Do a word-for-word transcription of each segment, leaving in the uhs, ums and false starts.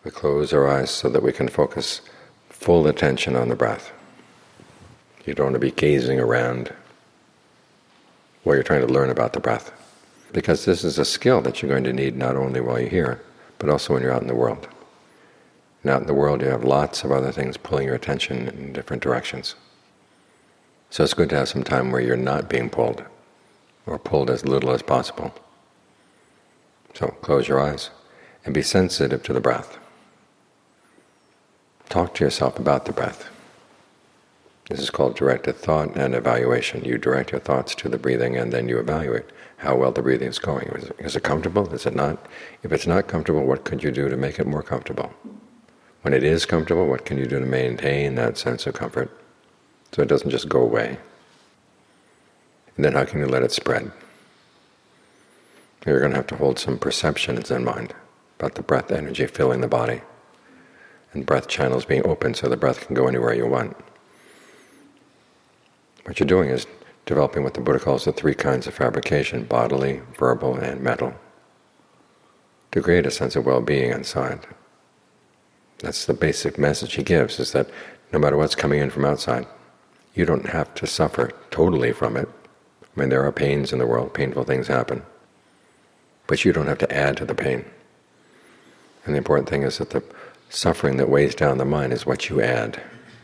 We close our eyes so that we can focus full attention on the breath. You don't want to be gazing around while you're trying to learn about the breath, because this is a skill that you're going to need not only while you're here, but also when you're out in the world. And out in the world you have lots of other things pulling your attention in different directions. So it's good to have some time where you're not being pulled, or pulled as little as possible. So close your eyes and be sensitive to the breath. Talk to yourself about the breath. This is called directed thought and evaluation. You direct your thoughts to the breathing and then you evaluate how well the breathing is going. Is it, is it comfortable? Is it not? If it's not comfortable, what could you do to make it more comfortable? When it is comfortable, what can you do to maintain that sense of comfort so it doesn't just go away? And then how can you let it spread? You're going to have to hold some perceptions in mind about the breath energy filling the body, and breath channels being open so the breath can go anywhere you want. What you're doing is developing what the Buddha calls the three kinds of fabrication: bodily, verbal, and mental, to create a sense of well-being inside. That's the basic message he gives, is that no matter what's coming in from outside, you don't have to suffer totally from it. I mean, there are pains in the world, painful things happen, but you don't have to add to the pain. And the important thing is that the suffering that weighs down the mind is what you add.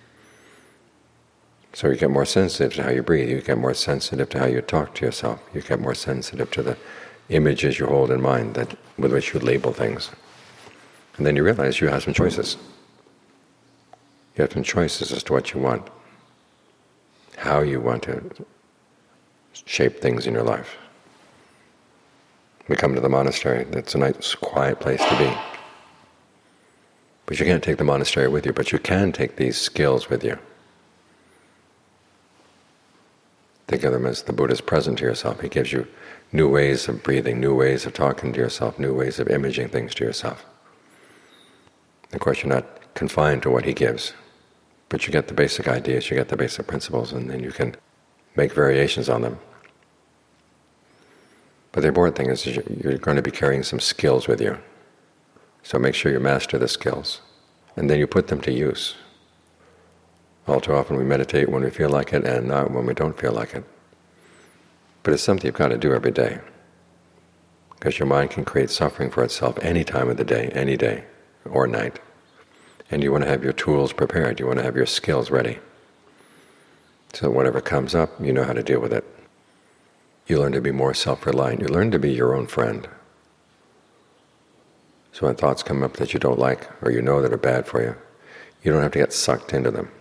So you get more sensitive to how you breathe, you get more sensitive to how you talk to yourself, you get more sensitive to the images you hold in mind that with which you label things. And then you realize you have some choices. You have some choices as to what you want, how you want to shape things in your life. We come to the monastery, it's a nice quiet place to be. But you can't take the monastery with you, but you can take these skills with you. Think of them as the Buddha's present to yourself. He gives you new ways of breathing, new ways of talking to yourself, new ways of imaging things to yourself. Of course, you're not confined to what he gives, but you get the basic ideas, you get the basic principles, and then you can make variations on them. But the important thing is you're going to be carrying some skills with you. So make sure you master the skills, and then you put them to use. All too often we meditate when we feel like it and not when we don't feel like it. But it's something you've got to do every day, because your mind can create suffering for itself any time of the day, any day or night. And you want to have your tools prepared, you want to have your skills ready, so that whatever comes up, you know how to deal with it. You learn to be more self-reliant, you learn to be your own friend. So when thoughts come up that you don't like, or you know that are bad for you, you don't have to get sucked into them.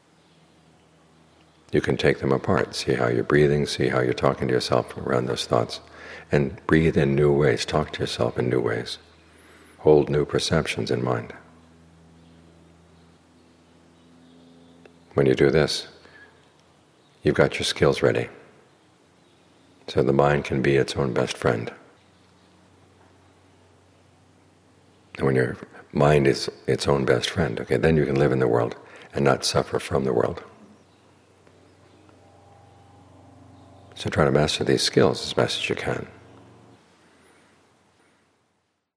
You can take them apart, see how you're breathing, see how you're talking to yourself around those thoughts, and breathe in new ways, talk to yourself in new ways. Hold new perceptions in mind. When you do this, you've got your skills ready, so the mind can be its own best friend. And when your mind is its own best friend, okay, then you can live in the world and not suffer from the world. So try to master these skills as best as you can.